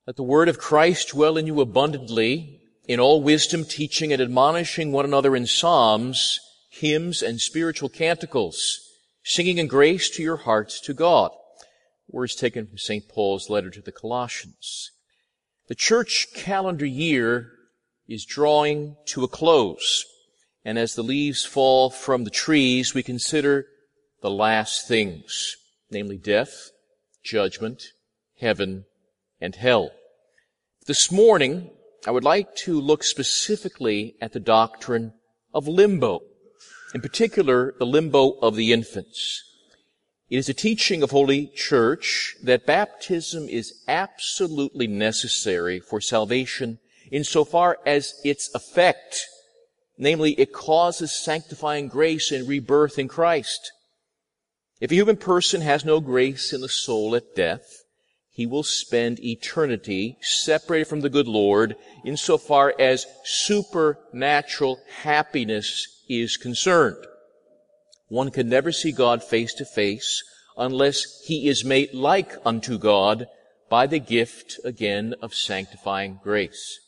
Let the word of Christ dwell in you abundantly, in all wisdom, teaching and admonishing one another in psalms, hymns, and spiritual canticles, singing in grace to your hearts to God. Words taken from St. Paul's letter to the Colossians. The church calendar year is drawing to a close, and as the leaves fall from the trees, we consider the last things, namely death, judgment, heaven, and hell. This morning, I would like to look specifically at the doctrine of limbo, in particular, the limbo of the infants. It is a teaching of Holy Church that baptism is absolutely necessary for salvation insofar as its effect, namely, it causes sanctifying grace and rebirth in Christ. If a human person has no grace in the soul at death, he will spend eternity separated from the good Lord insofar as supernatural happiness is concerned. One can never see God face to face unless he is made like unto God by the gift, again, of sanctifying grace.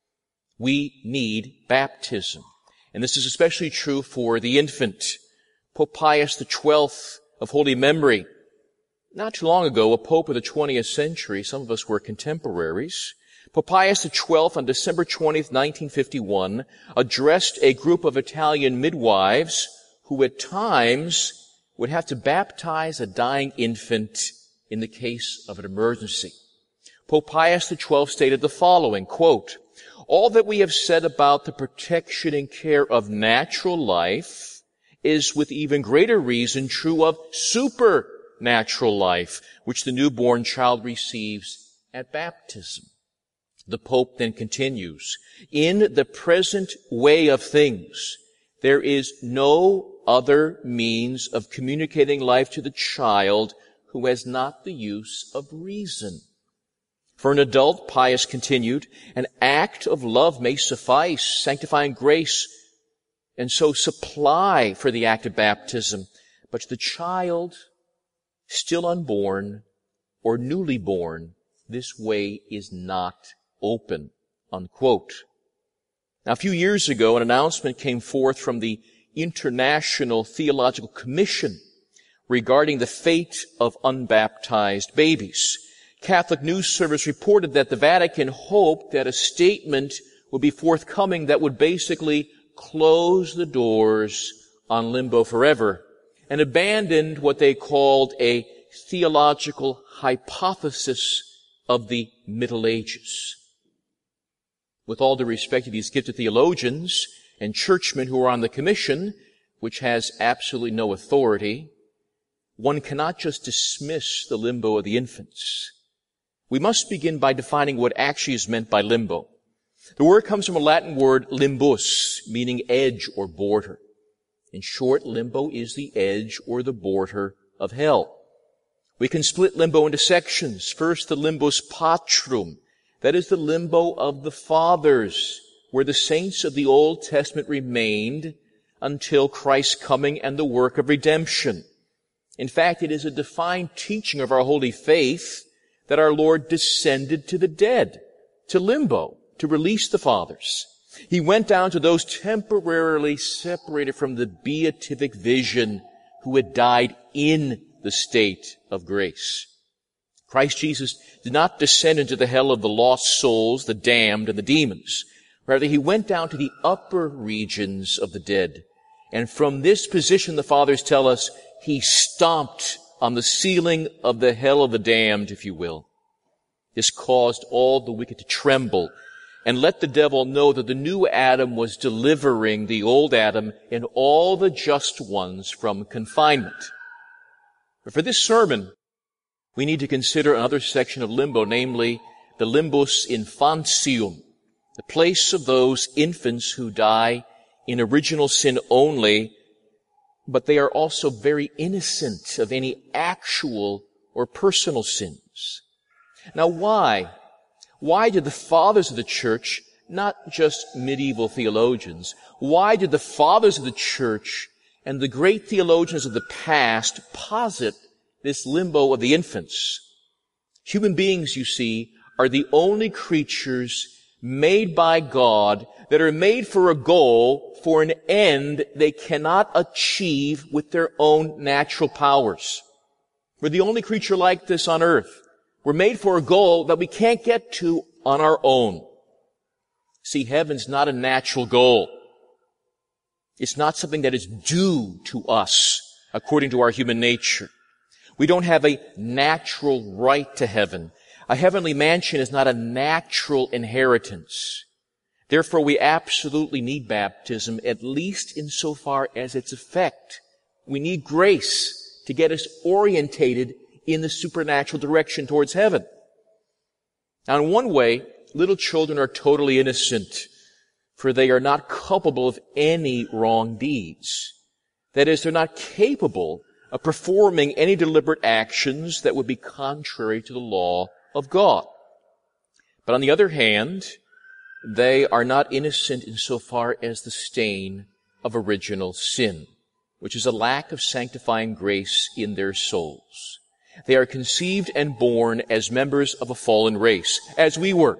We need baptism, and this is especially true for the infant. Pope Pius XII of holy memory, not too long ago, a pope of the 20th century, some of us were contemporaries, Pope Pius XII on December 20th, 1951, addressed a group of Italian midwives who at times would have to baptize a dying infant in the case of an emergency. Pope Pius XII stated the following, quote, "All that we have said about the protection and care of natural life is with even greater reason true of supernatural life, which the newborn child receives at baptism." The Pope then continues, "In the present way of things, there is no other means of communicating life to the child who has not the use of reason. For an adult," Pius continued, "an act of love may suffice, sanctifying grace, and so supply for the act of baptism. But to the child, still unborn or newly born, this way is not open," unquote. Now, a few years ago, an announcement came forth from the International Theological Commission regarding the fate of unbaptized babies. Catholic News Service reported that the Vatican hoped that a statement would be forthcoming that would basically close the doors on limbo forever and abandoned what they called a theological hypothesis of the Middle Ages. With all due respect to these gifted theologians and churchmen who are on the commission, which has absolutely no authority, one cannot just dismiss the limbo of the infants. We must begin by defining what actually is meant by limbo. The word comes from a Latin word limbus, meaning edge or border. In short, limbo is the edge or the border of hell. We can split limbo into sections. First, the limbus patrum. That is the limbo of the fathers, where the saints of the Old Testament remained until Christ's coming and the work of redemption. In fact, it is a defined teaching of our holy faith that our Lord descended to the dead, to limbo, to release the fathers. He went down to those temporarily separated from the beatific vision who had died in the state of grace. Christ Jesus did not descend into the hell of the lost souls, the damned, and the demons. Rather, he went down to the upper regions of the dead. And from this position, the fathers tell us, he stomped on the ceiling of the hell of the damned, if you will. This caused all the wicked to tremble and let the devil know that the new Adam was delivering the old Adam and all the just ones from confinement. But for this sermon, we need to consider another section of limbo, namely the limbus infantium, the place of those infants who die in original sin only, but they are also very innocent of any actual or personal sins. Now, why? Why did the fathers of the church, not just medieval theologians, why did the fathers of the church and the great theologians of the past posit this limbo of the infants? Human beings, you see, are the only creatures made by God that are made for a goal, for an end they cannot achieve with their own natural powers. We're the only creature like this on earth. We're made for a goal that we can't get to on our own. See, heaven's not a natural goal. It's not something that is due to us according to our human nature. We don't have a natural right to heaven. A heavenly mansion is not a natural inheritance. Therefore, we absolutely need baptism, at least insofar as its effect. We need grace to get us orientated in the supernatural direction towards heaven. Now, in one way, little children are totally innocent, for they are not culpable of any wrong deeds. That is, they're not capable of performing any deliberate actions that would be contrary to the law of God. But on the other hand, they are not innocent insofar as the stain of original sin, which is a lack of sanctifying grace in their souls. They are conceived and born as members of a fallen race, as we were.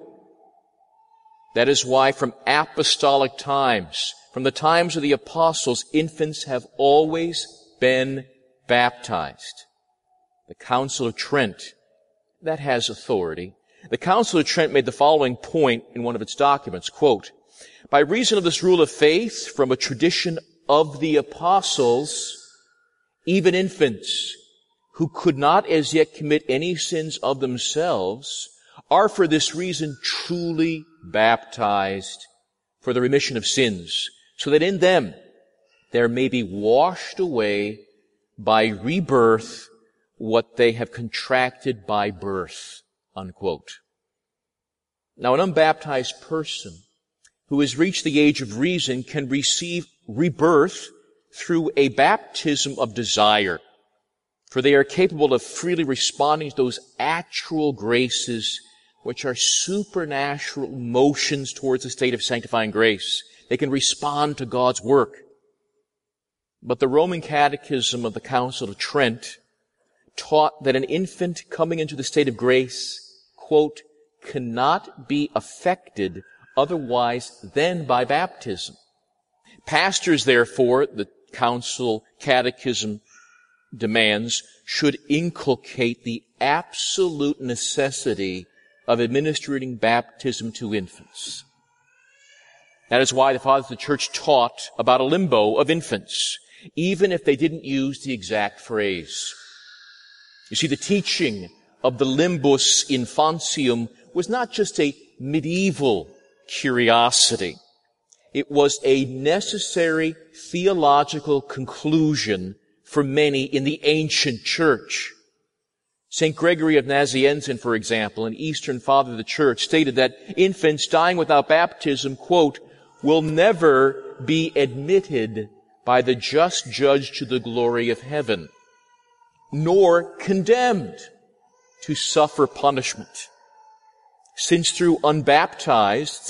That is why from apostolic times, from the times of the apostles, infants have always been baptized. The Council of Trent, that has authority. The Council of Trent made the following point in one of its documents, quote, "By reason of this rule of faith, from a tradition of the apostles, even infants who could not as yet commit any sins of themselves are for this reason truly baptized for the remission of sins, so that in them there may be washed away by rebirth what they have contracted by birth." Unquote. Now, an unbaptized person who has reached the age of reason can receive rebirth through a baptism of desire, for they are capable of freely responding to those actual graces which are supernatural motions towards a state of sanctifying grace. They can respond to God's work. But the Roman Catechism of the Council of Trent taught that an infant coming into the state of grace, quote, cannot be affected otherwise than by baptism. Pastors, therefore, the Council Catechism demands, should inculcate the absolute necessity of administering baptism to infants. That is why the Fathers of the Church taught about a limbo of infants, even if they didn't use the exact phrase. You see, the teaching of the limbus infantium was not just a medieval curiosity. It was a necessary theological conclusion for many in the ancient church. St. Gregory of Nazianzen, for example, an Eastern Father of the Church, stated that infants dying without baptism, quote, will never be admitted by the just judge to the glory of heaven, nor condemned to suffer punishment. Since though unbaptized,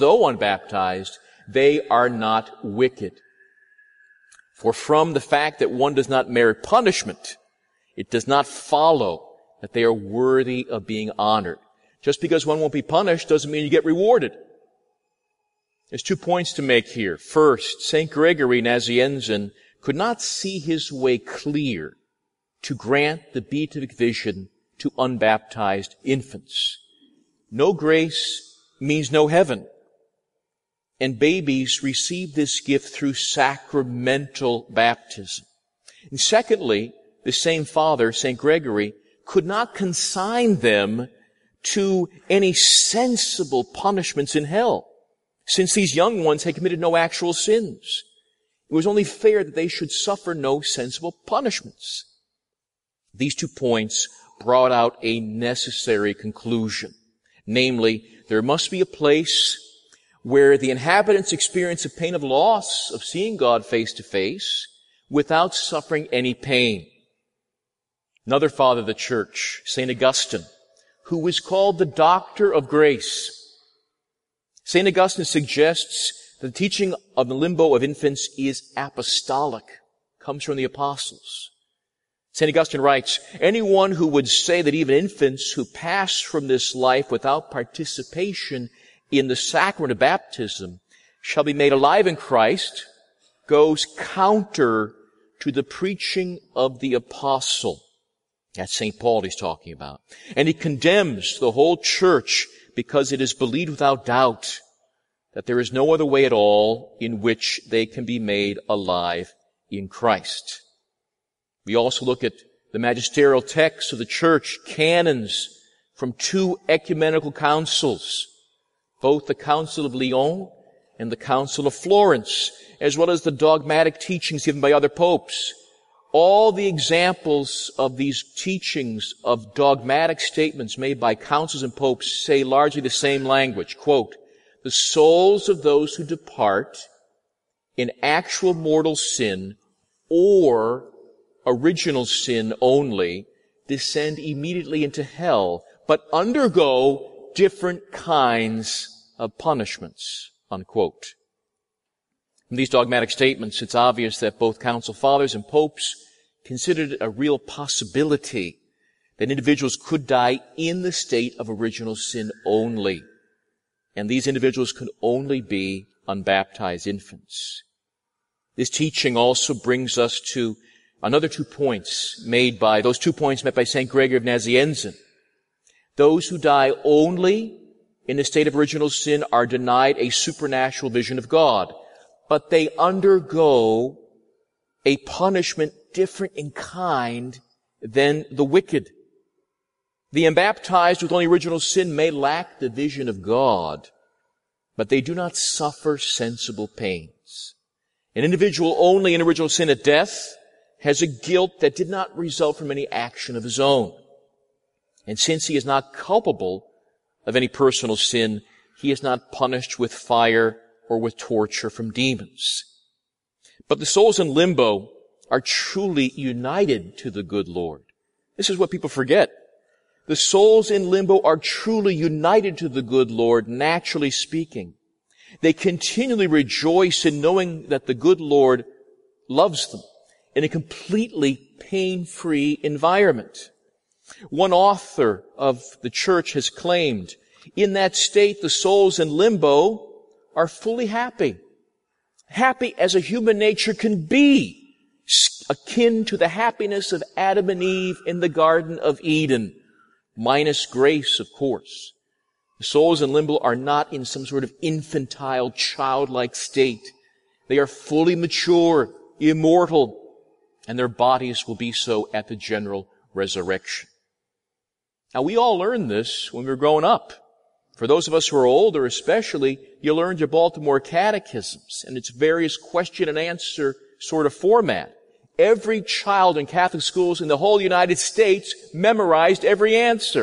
they are not wicked. For from the fact that one does not merit punishment, it does not follow that they are worthy of being honored. Just because one won't be punished doesn't mean you get rewarded. There's 2 points to make here. First, St. Gregory Nazianzen could not see his way clear to grant the beatific vision to unbaptized infants. No grace means no heaven. And babies receive this gift through sacramental baptism. And secondly, the same father, St. Gregory, could not consign them to any sensible punishments in hell, since these young ones had committed no actual sins. It was only fair that they should suffer no sensible punishments. These 2 points brought out a necessary conclusion. Namely, there must be a place where the inhabitants experience a pain of loss of seeing God face to face without suffering any pain. Another father of the church, St. Augustine, who was called the Doctor of Grace. St. Augustine suggests that the teaching of the limbo of infants is apostolic, comes from the apostles. St. Augustine writes, anyone who would say that even infants who pass from this life without participation in the sacrament of baptism shall be made alive in Christ goes counter to the preaching of the apostle. That's St. Paul he's talking about. And he condemns the whole church because it is believed without doubt that there is no other way at all in which they can be made alive in Christ. We also look at the magisterial texts of the church, canons from two ecumenical councils, both the Council of Lyon and the Council of Florence, as well as the dogmatic teachings given by other popes. All the examples of these teachings of dogmatic statements made by councils and popes say largely the same language. Quote, the souls of those who depart in actual mortal sin or original sin only descend immediately into hell, but undergo different kinds of punishments. Unquote. From these dogmatic statements, it's obvious that both council fathers and popes considered it a real possibility that individuals could die in the state of original sin only. And these individuals could only be unbaptized infants. This teaching also brings us to another 2 points made by St. Gregory of Nazianzen. Those who die only in the state of original sin are denied a supernatural vision of God, but they undergo a punishment different in kind than the wicked. The unbaptized with only original sin may lack the vision of God, but they do not suffer sensible pains. An individual only in original sin at death has a guilt that did not result from any action of his own. And since he is not culpable of any personal sin, he is not punished with fire or with torture from demons. But the souls in limbo are truly united to the good Lord. This is what people forget. The souls in limbo are truly united to the good Lord, naturally speaking. They continually rejoice in knowing that the good Lord loves them in a completely pain-free environment. One author of the church has claimed, in that state the souls in limbo are fully happy. Happy as a human nature can be, akin to the happiness of Adam and Eve in the Garden of Eden, minus grace, of course. The souls in limbo are not in some sort of infantile, childlike state. They are fully mature, immortal, and their bodies will be so at the general resurrection. Now, we all learned this when we were growing up. For those of us who are older especially, you learned your Baltimore catechisms and its various question and answer sort of format. Every child in Catholic schools in the whole United States memorized every answer.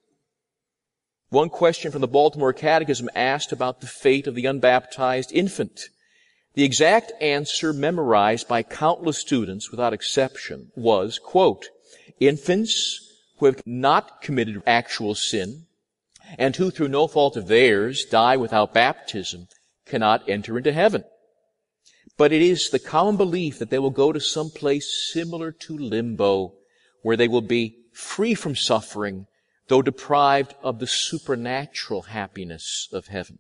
One question from the Baltimore Catechism asked about the fate of the unbaptized infant. The exact answer memorized by countless students without exception was, quote, infants who have not committed actual sin and who through no fault of theirs die without baptism cannot enter into heaven. But it is the common belief that they will go to some place similar to limbo, where they will be free from suffering, though deprived of the supernatural happiness of heaven.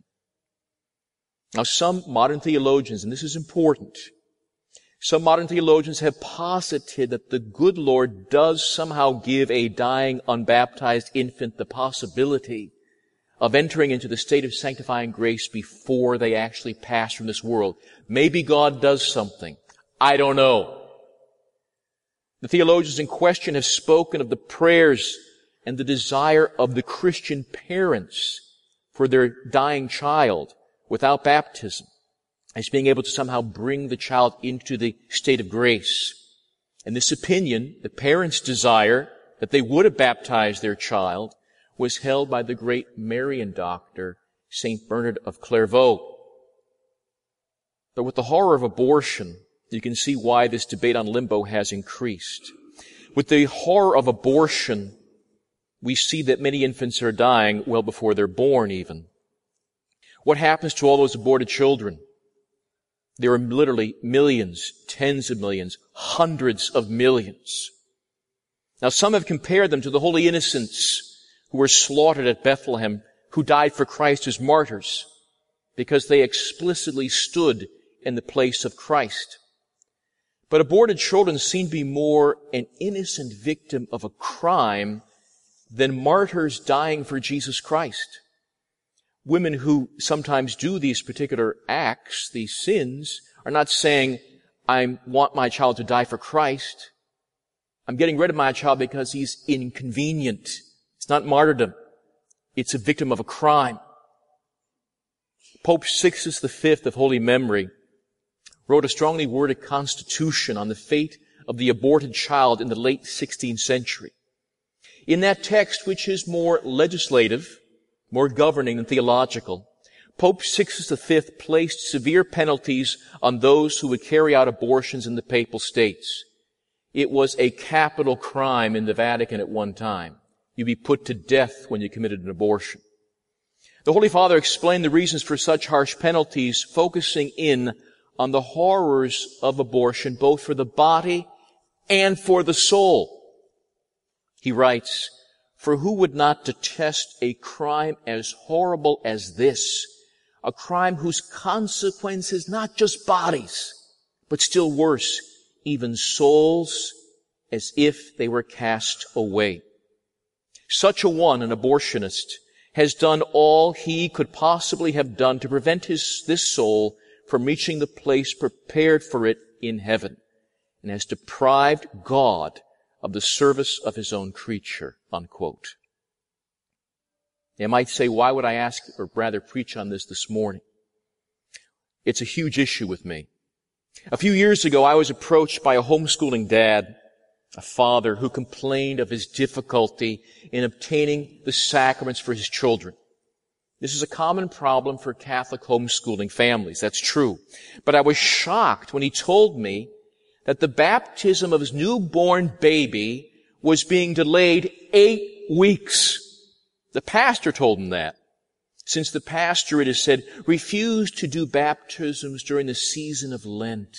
Now, some modern theologians, and this is important, some modern theologians have posited that the good Lord does somehow give a dying, unbaptized infant the possibility of entering into the state of sanctifying grace before they actually pass from this world. Maybe God does something. I don't know. The theologians in question have spoken of the prayers and the desire of the Christian parents for their dying child without baptism as being able to somehow bring the child into the state of grace. In this opinion, the parents' desire that they would have baptized their child was held by the great Marian doctor, St. Bernard of Clairvaux. But with the horror of abortion, you can see why this debate on limbo has increased. With the horror of abortion, we see that many infants are dying well before they're born even. What happens to all those aborted children? There are literally millions, tens of millions, hundreds of millions. Now some have compared them to the holy innocents who were slaughtered at Bethlehem, who died for Christ as martyrs, because they explicitly stood in the place of Christ. But aborted children seem to be more an innocent victim of a crime than martyrs dying for Jesus Christ. Women who sometimes do these particular acts, these sins, are not saying, I want my child to die for Christ. I'm getting rid of my child because he's inconvenient. It's not martyrdom. It's a victim of a crime. Pope Sixtus V of holy memory wrote a strongly worded constitution on the fate of the aborted child in the late 16th century. In that text, which is more legislative, more governing than theological, Pope Sixtus V placed severe penalties on those who would carry out abortions in the Papal States. It was a capital crime in the Vatican at one time. You'd be put to death when you committed an abortion. The Holy Father explained the reasons for such harsh penalties, focusing in on the horrors of abortion, both for the body and for the soul. He writes, "For who would not detest a crime as horrible as this, a crime whose consequence is not just bodies, but still worse, even souls, as if they were cast away. Such a one, an abortionist, has done all he could possibly have done to prevent this soul from reaching the place prepared for it in heaven, and has deprived God of the service of his own creature," unquote. You might say, why would I ask, or rather preach on this morning? It's a huge issue with me. A few years ago, I was approached by a homeschooling dad, a father who complained of his difficulty in obtaining the sacraments for his children. This is a common problem for Catholic homeschooling families. That's true. But I was shocked when he told me that the baptism of his newborn baby was being delayed 8 weeks. The pastor told him that, since the pastor, it is said, refused to do baptisms during the season of Lent.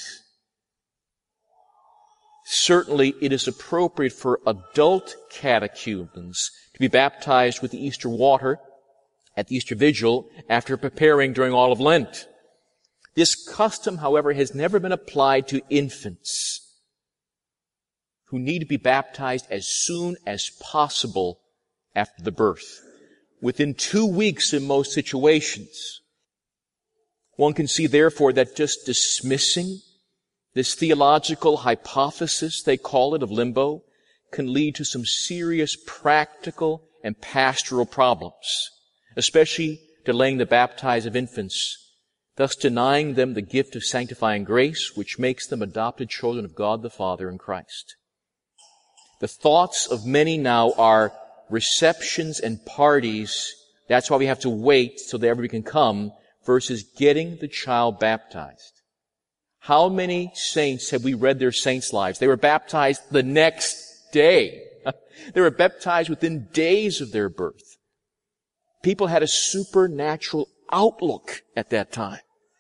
Certainly, it is appropriate for adult catechumens to be baptized with the Easter water at the Easter Vigil after preparing during all of Lent. This custom, however, has never been applied to infants who need to be baptized as soon as possible after the birth, within 2 weeks in most situations. One can see, therefore, that just dismissing this theological hypothesis, they call it, of limbo, can lead to some serious practical and pastoral problems, especially delaying the baptize of infants, thus denying them the gift of sanctifying grace, which makes them adopted children of God the Father in Christ. The thoughts of many now are receptions and parties. That's why we have to wait till everybody can come, versus getting the child baptized. How many saints have we read their saints' lives? They were baptized the next day. They were baptized within days of their birth. People had a supernatural outlook at that time.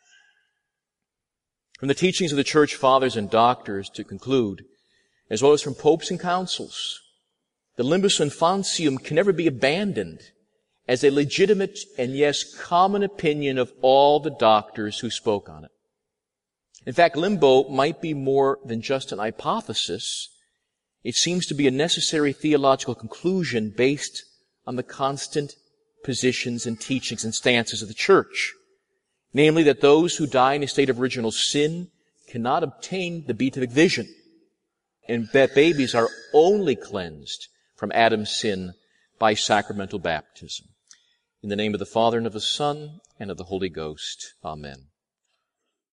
From the teachings of the church fathers and doctors, to conclude, as well as from popes and councils, the limbus infantium can never be abandoned as a legitimate and, yes, common opinion of all the doctors who spoke on it. In fact, limbo might be more than just an hypothesis. It seems to be a necessary theological conclusion based on the constant positions and teachings and stances of the Church. Namely, that those who die in a state of original sin cannot obtain the beatific vision, and that babies are only cleansed from Adam's sin by sacramental baptism. In the name of the Father, and of the Son, and of the Holy Ghost. Amen.